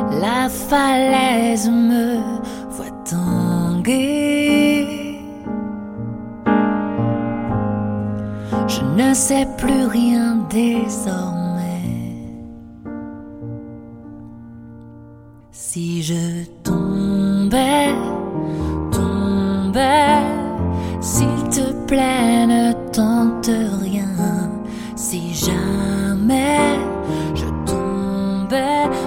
La falaise me voit tanguer. Je ne sais plus rien désormais. Si je tombais, s'il te plaît, ne t'en